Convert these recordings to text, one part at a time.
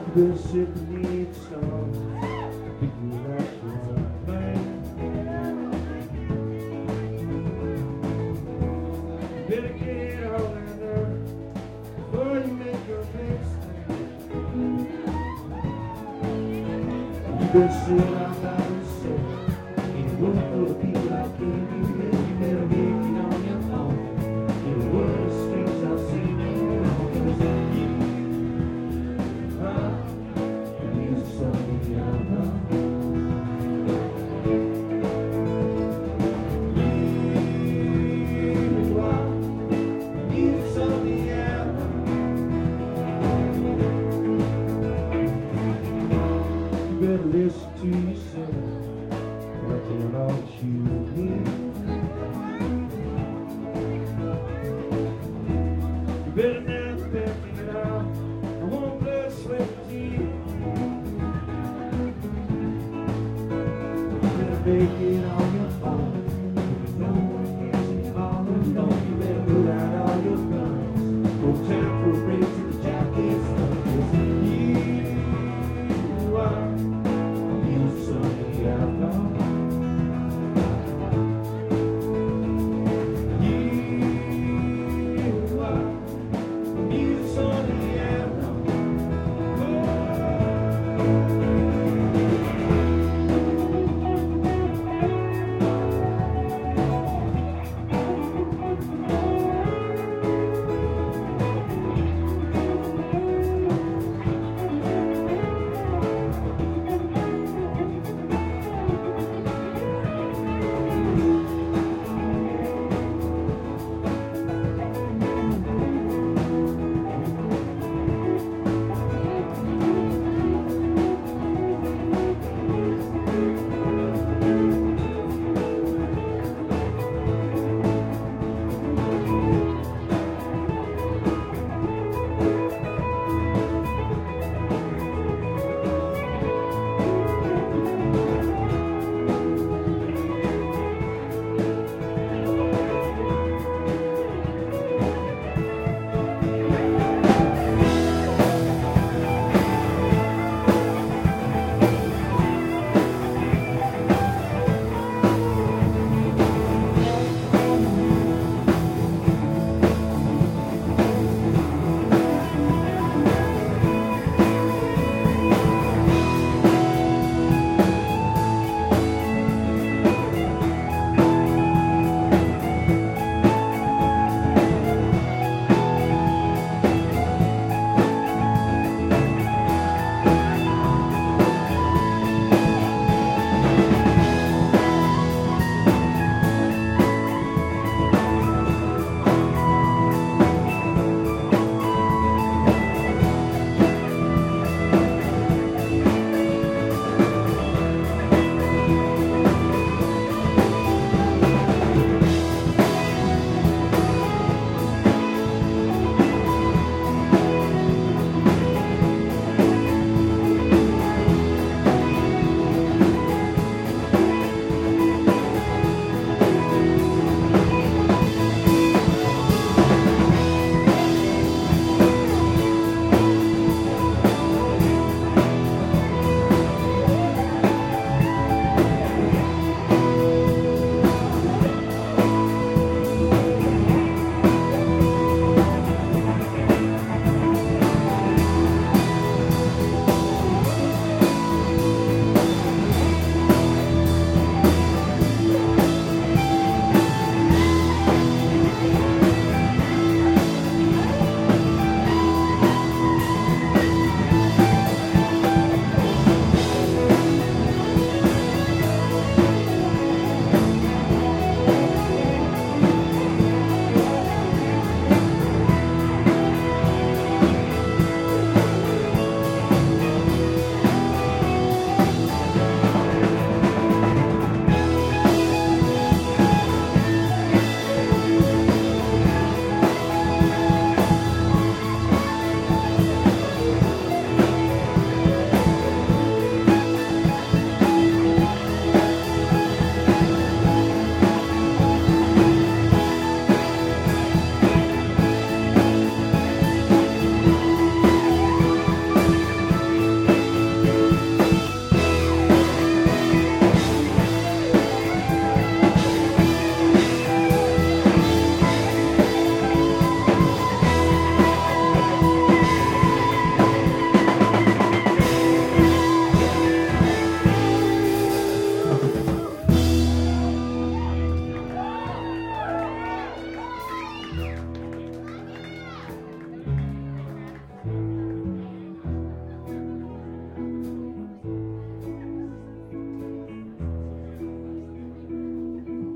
The symphony songs if you like your mind. Better get all that up before you make your next thing. You better sit out by yourself. Ain't room for the people like you. You better make it on your own. In the world of streets I've seen you wrong. Better listen to yourself, working on all that you need. You better not back it out. I want blood, sweat, and tears. You better make it on your own. No one cares if you all alone. You better put out all your guns. No time for a break to the jacket's done. 'Cause you are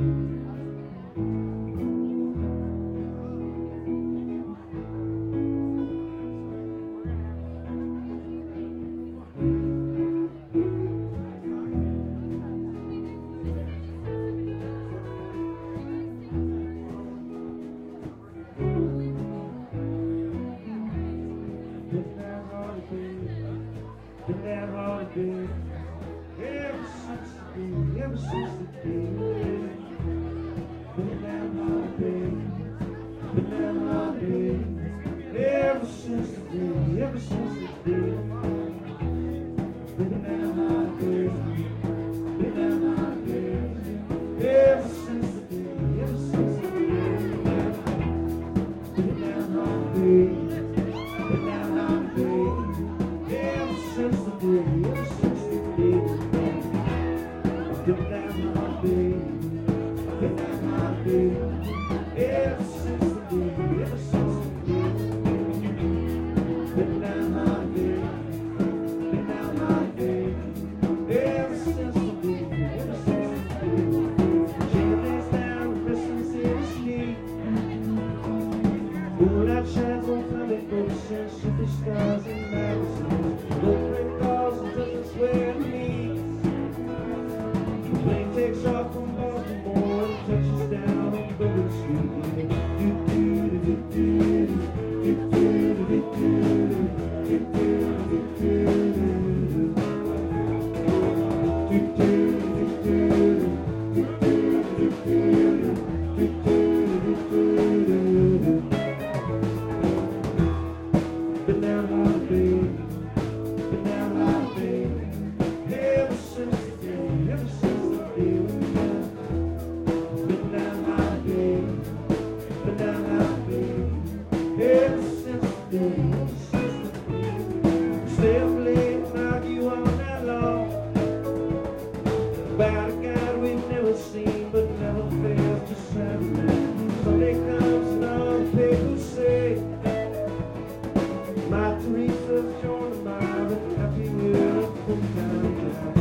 Been that hard day ever since the day, ever since the day. Been that hard day, been that hard day ever since the day, ever since the day. Been that hard day, been that hard day ever since the day, ever since the day. Been that hard day, been that hard day ever since the day, ever since the day. Been that hard day, been that hard day ever since the day, ever since the day. Been that hard day, been that hard day ever since the day, ever since the day. Shaking things down, Christmas in the street. Moonlight shines on planet boats and superstars and magazines. Open calls and touches where it meets. The plane takes off from Baltimore and touches down on Bourbon Street. Been down hard, babe. Been down hard, babe. Ever since the day, ever since the day we met. Been down hard, babe. Been down hard, babe. Ever since the day, ever since the day. Stay up late and argue all night long about a guy we've never seen but never fails to celebrate. Sunday comes and all the papers say my Teresa's joined the mob and happy we're up from town to town.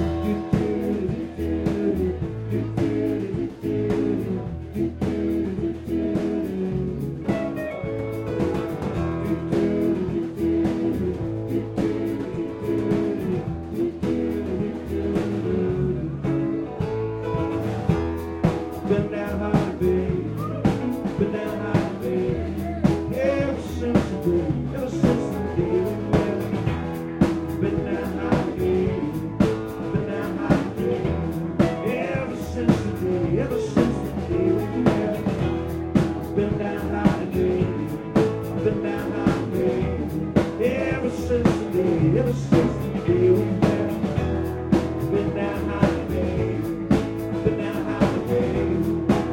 Been down hard, babe. Been down hard, babe. Ever since the day, ever since the day we met. Been down hard, babe. Been down hard, babe. Ever since the day, ever since the day we met. Been down hard, babe. Been down hard, babe. Ever since the day, ever since the day we met. Been down hard, babe. Been down hard, babe.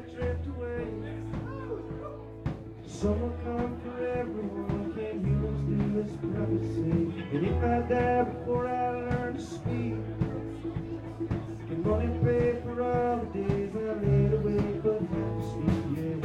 drift away. Summer come for everyone, can humans do this privacy? And if I die before I learn to speak, can money pay for all the days I laid awake but have to sleep?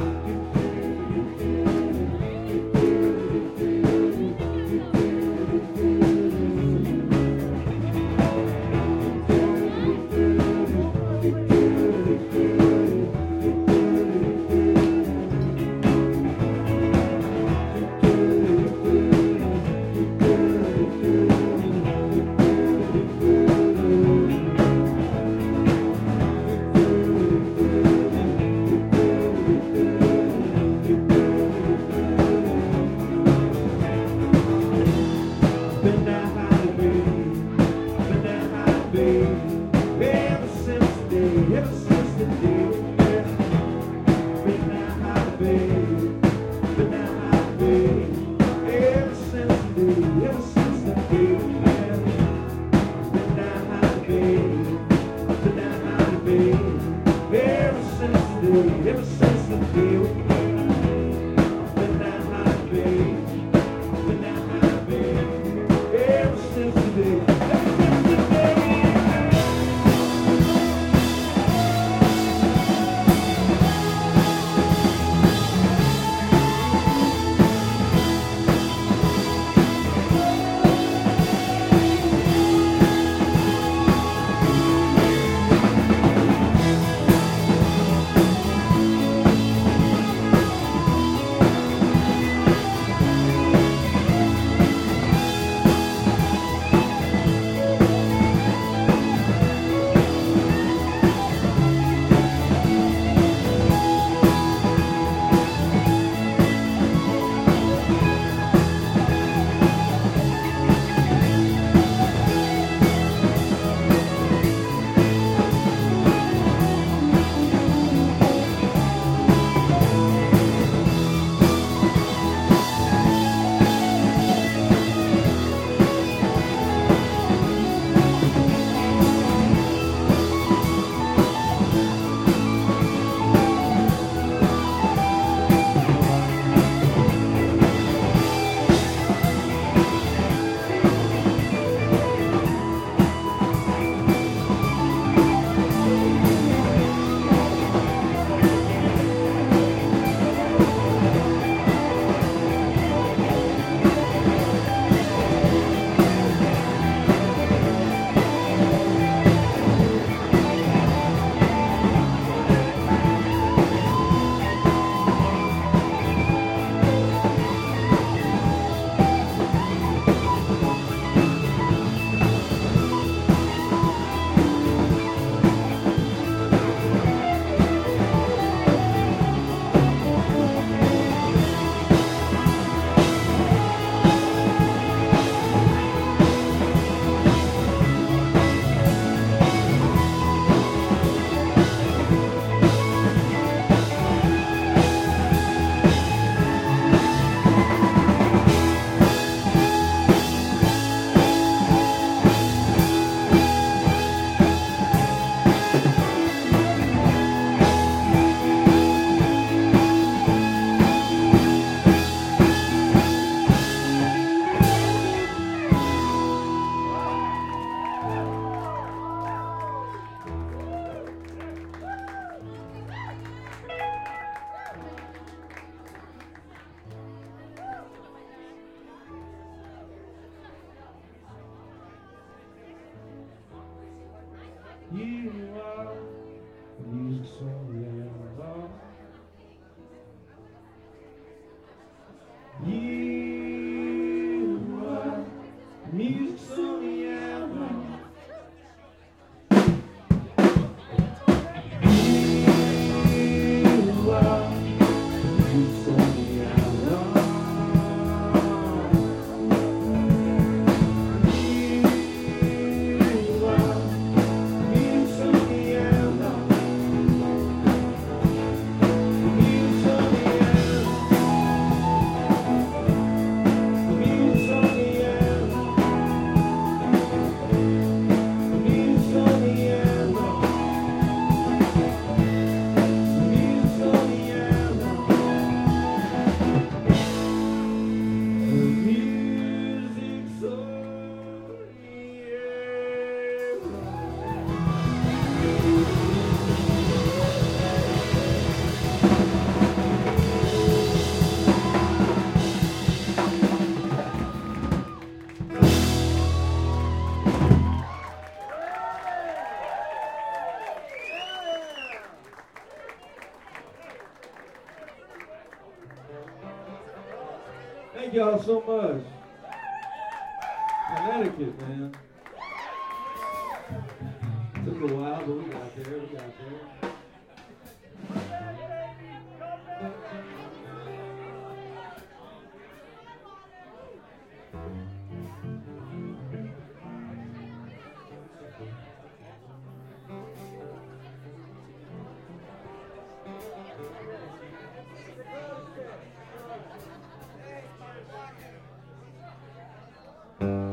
Ever since the day we met, been that high, babe. Been that high, babe. Ever since the day, ever since the day. Thank y'all so much. Connecticut, man. Took a while, but we got there.